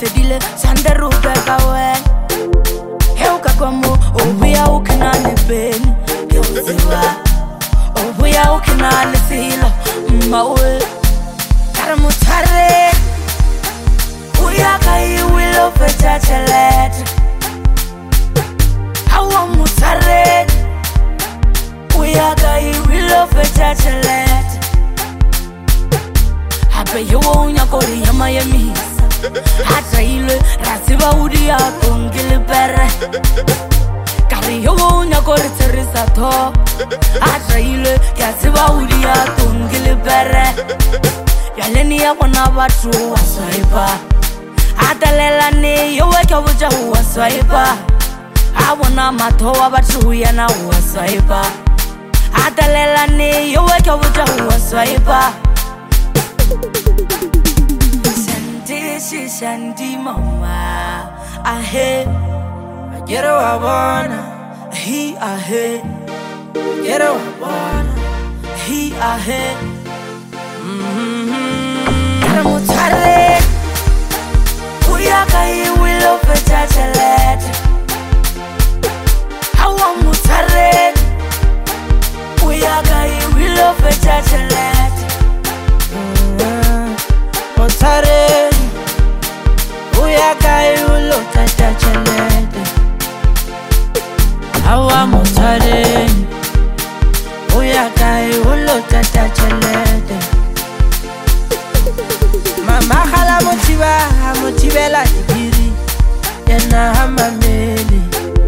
sedile sande ruga kawen heu kakomo obuya ukinani beni yoziwa obuya ukinani silo mawe karamutare uya kai wilo fechachelet hawa mutare uya kai wilo fechachelet abe yo unya kori yama yemisa Hatraile, Rasiva Udia, Tungil Pere Cario, Nacor Teresa, Hatraile, Casiva Udia, Tungil Pere Yalenia, one of our true swiper Atalela, you wake up with a swiper I wanna matoa, but true, and I was swiper Atalela, you wake up with a swiper Shandy mama, I hate. I get what I wanna. He I hate. Get what I wanna. He I hate. Karamutare. Uyaka will of a chachalet. How am mutare? Uyaka will of a chachalet. Mutare. Uyakai ulo tatachelete Awa motare Uyakai ulo tatachelete Mama khala motivela digiri Yena hamameli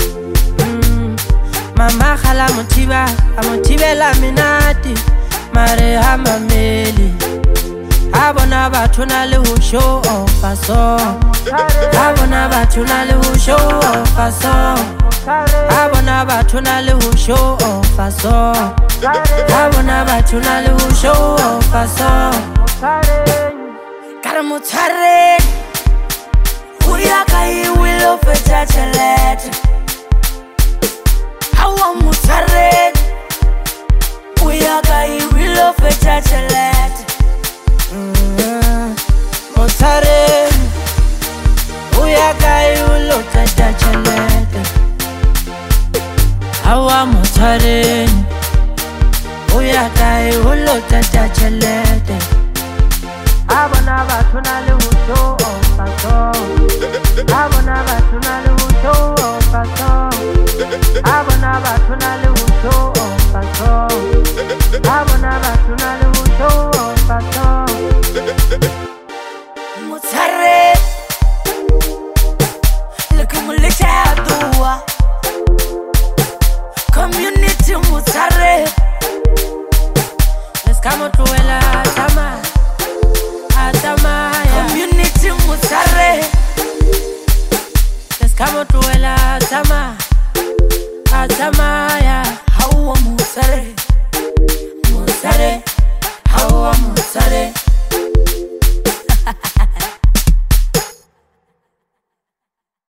Mama khala motivela minati Mare hamameli Abona batuna le ho show off a song Abona batuna le ho show off a song Abona batuna le ho show off a song Abona batuna le ho show off a song Karamutare Uyaka will of a chachalet Awa mutare Uyaka will of a chachalet Motare Uyakai ulo tatachelete Awa motare Uyakai ulo tatachelete Abona batuna le huto opaso Abona batuna le huto opaso Abona batuna le huto opaso Abona batuna le huto opaso